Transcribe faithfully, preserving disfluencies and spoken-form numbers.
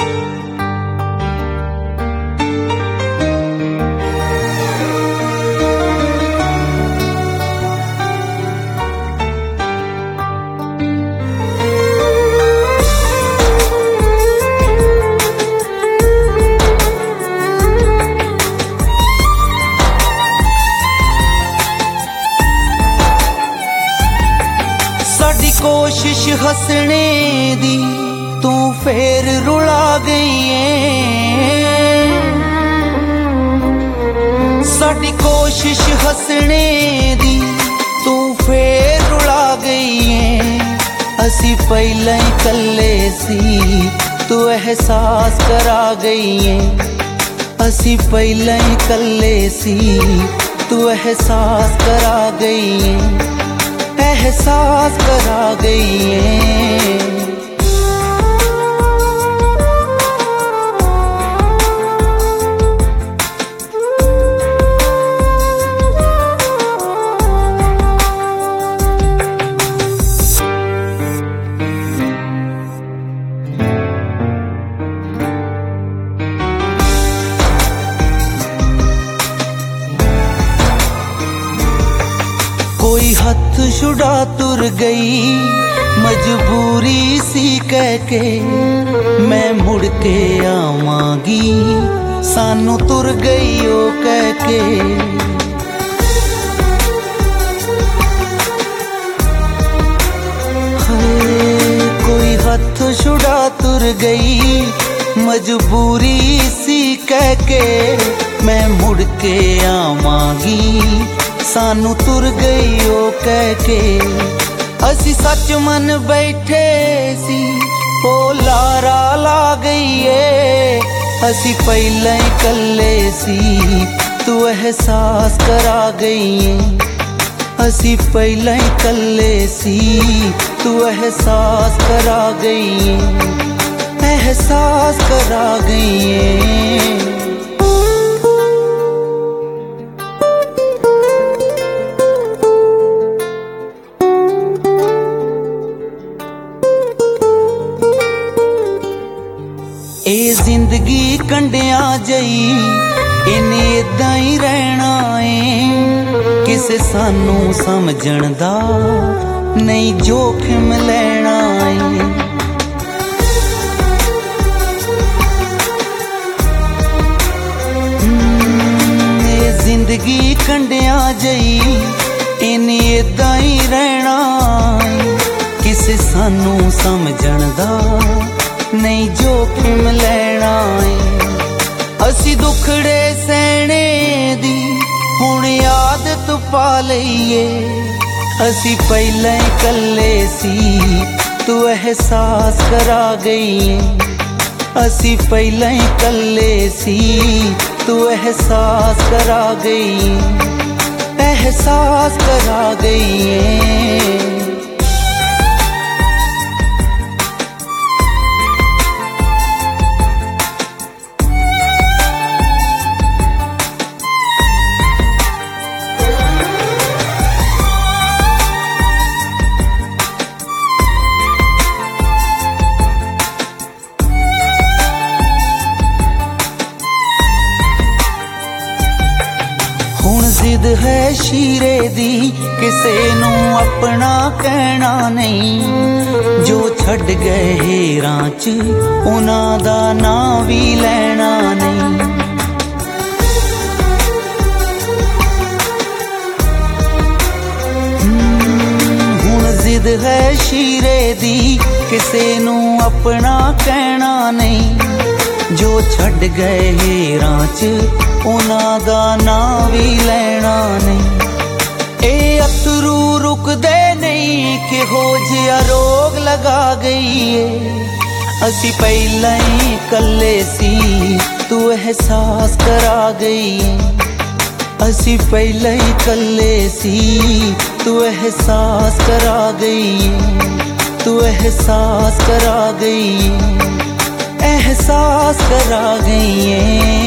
कोशिश हसने दी तू फेर रुला गई है। साडी कोशिश हसने दी तू फेर रुला गई है। असी पहले ही कल्ले सी तू एहसास करा गई है। असी पहले ही कल्ले सी तू एहसास करा गई है। एहसास करा गई है। कोई हथ छुड़ा तुर गई मजबूरी सी कह के, मैं मुड़ के आवांगी सानू तुर गई ओ कह के। कोई हथ छुड़ा तुर गई मजबूरी सी कह के, मैं मुड़ के आवांगी सानू तुर गई ओ कह के। असी सच मन बैठे सी ओ लारा ला गई है। असी पहले ही कल्ले सी तू एहसास करा गई है। असी पहले ही कल्ले सी तू एहसास करा गई है। एहसास करा गई है। ए जिंदगी कंडिया जई इन्हें इदा ही रहना है। किसे सानू समझण दा नहीं जोखिम लेना है। ए जिंदगी कंडिया जई इन्हें इदा ही रहना है। किसे सानू समझण दा नहीं जोखिम लेना है। असी दुखड़े सहने दी हुण आदत पा लईए। असी पहले ही कल्ले सी तू एहसास करा गई है। असी पहले ही कल्ले सी तू एहसास करा गई है। एहसास करा गई है। जिद है शीरे दी किसे नू अपना कहना नहीं। जो छड़ गए हेरां च उन्हां दा नां भी लेना नहीं। हुण जिद है शीरे दी किसे नू अपना कहना नहीं। जो छड़ गए हेरां च उन्हां दा नां भी लेना नहीं। ए अतरू रुकदे नहीं कि हो जिया रोग लगा गई है। असी पहले ही कल्ले सी तू एहसास करा गई है। असी पहले ही कल्ले सी तू एहसास करा गई है। तू एहसास करा गई है। एहसास करा गई है।